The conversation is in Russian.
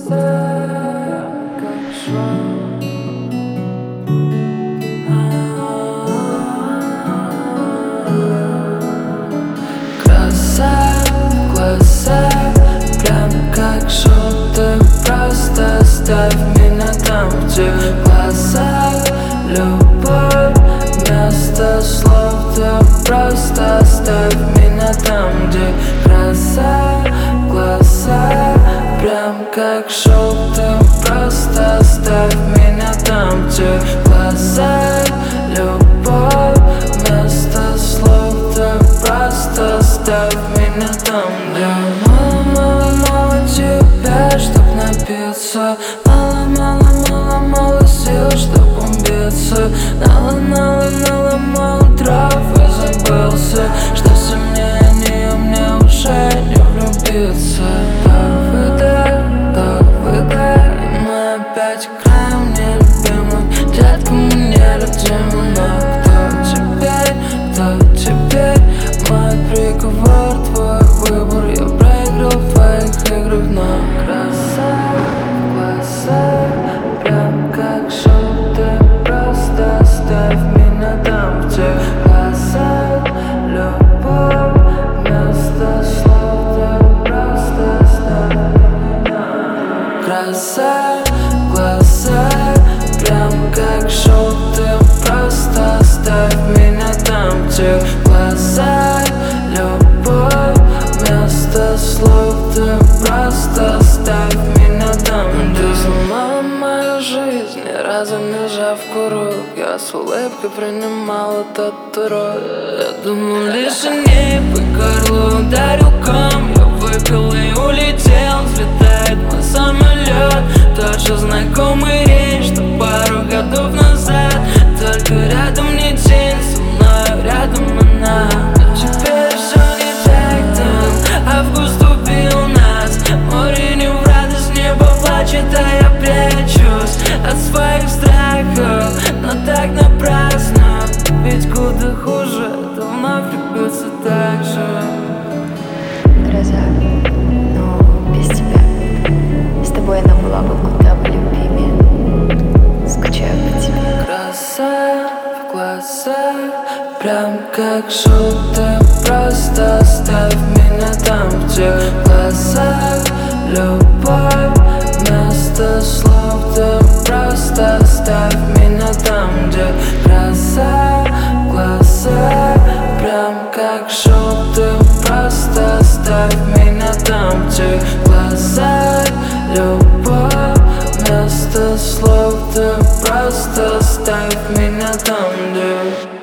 Оставь меня там, где глаза, любовь, вместо слов. Ты просто оставь меня там, где гроза, глаза, прям как шоу. Ты просто оставь меня там, где глаза, любовь, вместо слов. Ты просто оставь меня там, где мало тебя, чтоб напиться. Мало сил, чтоб убиться. Мало трав и забылся. Что сильнее нее мне уже не влюбиться. Так выдай, мы опять играем нелюбимый. Детка, мы нелюдимы. Но кто теперь мой приговор, твой выбор? Я проиграл в твоих играх, но прям как шоу. Ты просто оставь меня там, где глаза, любовь, вместо слов. Ты просто оставь меня там. Глаза, прям как шоу. Ты просто оставь меня там, где глаза, любовь, вместо слов. Ты просто оставь меня там. Ты сломала мою жизнь, ни разу не сжав курок. Я с улыбкой принимал этот урок. Я думал лишь о ней, по горлу ударил ком. Я выпил и улетел, взлетает мой самолет. Тот же знакомый рейс, что пару годов назад. Только рядом не день, со мной рядом она. Но теперь все не так там. Август убил нас, море не в радость, небо плачет, а я прячусь от своих страхов, но так напрасно. Ведь куда хуже, то вновь влюбиться так же. Гроза, но без тебя. С тобой она была бы куда бы любимее. Скучаю по тебе. Гроза в глазах, прям как шоу. Ты просто оставь меня там, где глаза, любовь, вместо слов. Ты просто оставь меня там, где гроза, глаза, прям как шоу. Ты просто оставь меня там, где глаза, любовь, вместо слов. Ты просто оставь меня там, где